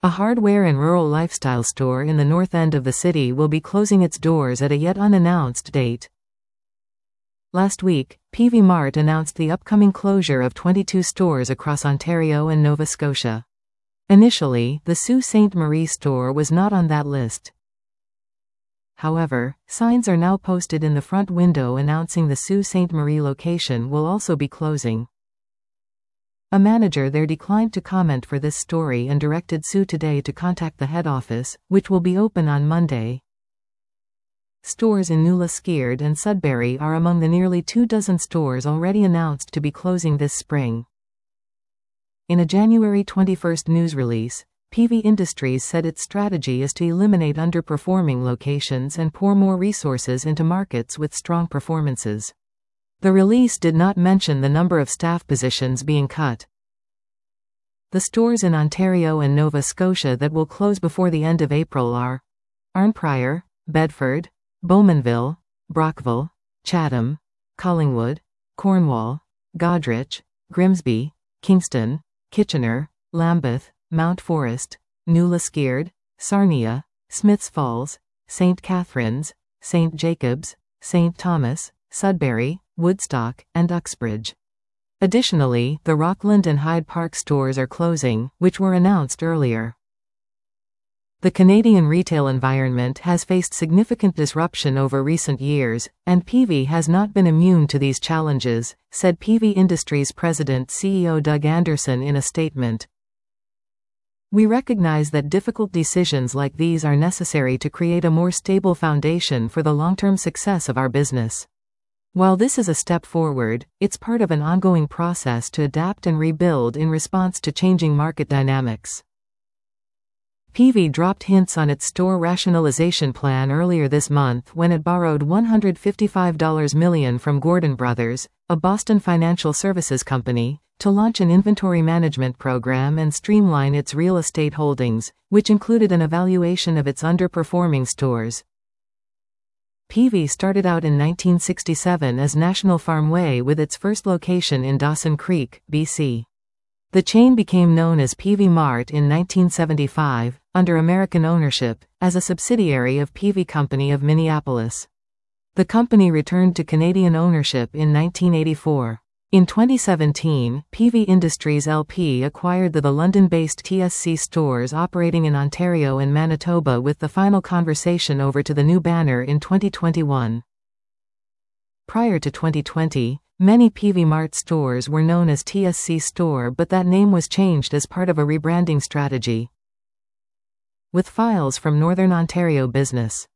A hardware and rural lifestyle store in the north end of the city will be closing its doors at a yet unannounced date. Last week, Peavey Mart announced the upcoming closure of 22 stores across Ontario and Nova Scotia. Initially, the Sault Ste. Marie store was not on that list. However, signs are now posted in the front window announcing the Sault Ste. Marie location will also be closing. A manager there declined to comment for this story and directed Sault today to contact the head office, which will be open on Monday. Stores in New-Liskeard and Sudbury are among the nearly 24 stores already announced to be closing this spring. In a January 21 news release, Peavey Industries said its strategy is to eliminate underperforming locations and pour more resources into markets with strong performances. The release did not mention the number of staff positions being cut. The stores in Ontario and Nova Scotia that will close before the end of April are Arnprior, Bedford, Bowmanville, Brockville, Chatham, Collingwood, Cornwall, Goderich, Grimsby, Kingston, Kitchener, Lambeth, Mount Forest, New-Liskeard, Sarnia, Smiths Falls, St. Catharines, St. Jacobs, St. Thomas, Sudbury, Woodstock, and Uxbridge. Additionally, the Rockland and Hyde Park stores are closing, which were announced earlier. The Canadian retail environment has faced significant disruption over recent years, and Peavey has not been immune to these challenges, said Peavey Industries President CEO Doug Anderson in a statement. We recognize that difficult decisions like these are necessary to create a more stable foundation for the long-term success of our business. While this is a step forward, it's part of an ongoing process to adapt and rebuild in response to changing market dynamics. Peavey dropped hints on its store rationalization plan earlier this month when it borrowed $155 million from Gordon Brothers, a Boston financial services company, to launch an inventory management program and streamline its real estate holdings, which included an evaluation of its underperforming stores. Peavey started out in 1967 as National Farmway with its first location in Dawson Creek, BC. The chain became known as Peavey Mart in 1975, under American ownership, as a subsidiary of Peavey Company of Minneapolis. The company returned to Canadian ownership in 1984. In 2017, Peavey Industries LP acquired the London-based TSC stores operating in Ontario and Manitoba, with the final conversion over to the new banner in 2021. Prior to 2020, many Peavey Mart stores were known as TSC Store, but that name was changed as part of a rebranding strategy. With files from Northern Ontario Business.